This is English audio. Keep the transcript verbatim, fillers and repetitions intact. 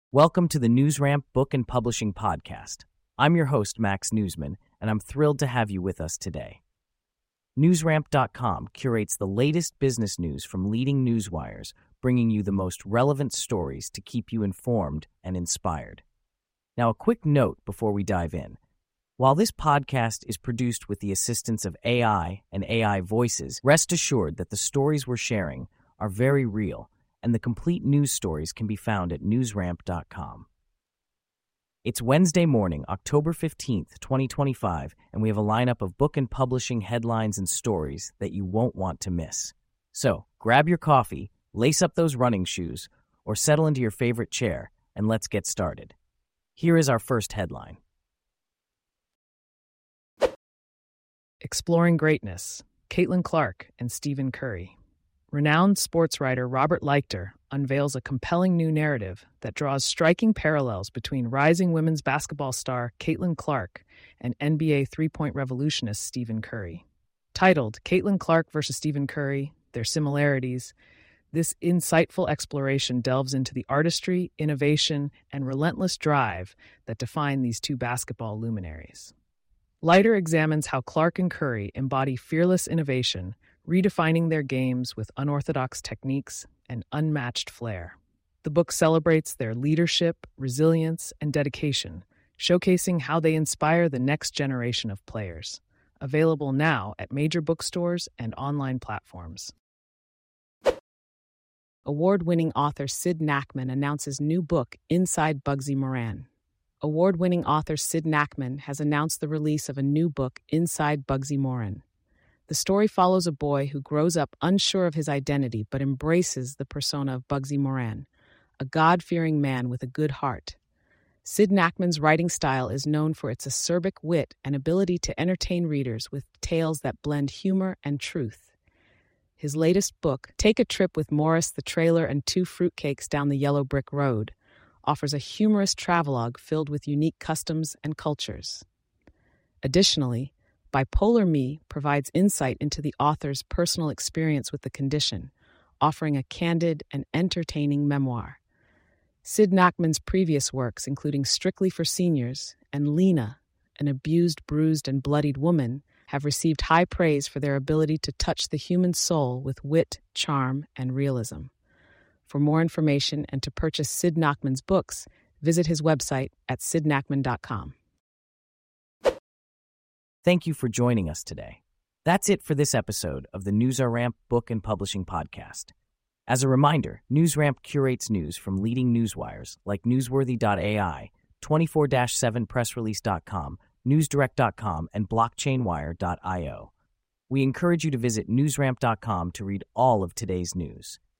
Welcome to the NewsRamp Book and Publishing Podcast. I'm your host, Max Newsman, and I'm thrilled to have you with us today. NewsRamp dot com curates the latest business news from leading newswires, bringing you the most relevant stories to keep you informed and inspired. Now, a quick note before we dive in. While this podcast is produced with the assistance of A I and A I voices, rest assured that the stories we're sharing are very real, and the complete news stories can be found at NewsRamp dot com. It's Wednesday morning, October fifteenth, twenty twenty-five, and we have a lineup of book and publishing headlines and stories that you won't want to miss. So, grab your coffee, lace up those running shoes, or settle into your favorite chair, and let's get started. Here is our first headline. Exploring Greatness, Caitlin Clark and Stephen Curry. Renowned sports writer Robert Leichter unveils a compelling new narrative that draws striking parallels between rising women's basketball star Caitlin Clark and N B A three-point revolutionist Stephen Curry. Titled Caitlin Clark versus Stephen Curry, Their Similarities, this insightful exploration delves into the artistry, innovation, and relentless drive that define these two basketball luminaries. Leichter examines how Clark and Curry embody fearless innovation, redefining their games with unorthodox techniques and unmatched flair. The book celebrates their leadership, resilience, and dedication, showcasing how they inspire the next generation of players. Available now at major bookstores and online platforms. Award-winning author Sid Nachman announces new book, Inside Bugsy Moran. Award-winning author Sid Nachman has announced the release of a new book, Inside Bugsy Moran. The story follows a boy who grows up unsure of his identity but embraces the persona of Bugsy Moran, a God-fearing man with a good heart. Sid Nachman's writing style is known for its acerbic wit and ability to entertain readers with tales that blend humor and truth. His latest book, Take a Trip with Morris the Trailer and Two Fruitcakes Down the Yellow Brick Road, offers a humorous travelogue filled with unique customs and cultures. Additionally, Bipolar Me provides insight into the author's personal experience with the condition, offering a candid and entertaining memoir. Sid Nachman's previous works, including Strictly for Seniors and Lena, an abused, bruised, and bloodied woman, have received high praise for their ability to touch the human soul with wit, charm, and realism. For more information and to purchase Sid Nachman's books, visit his website at sid nachman dot com. Thank you for joining us today. That's it for this episode of the NewsRamp Book and Publishing Podcast. As a reminder, NewsRamp curates news from leading newswires like newsworthy dot A I, twenty-four seven press release dot com, newsdirect dot com, and blockchainwire dot io. We encourage you to visit newsramp dot com to read all of today's news.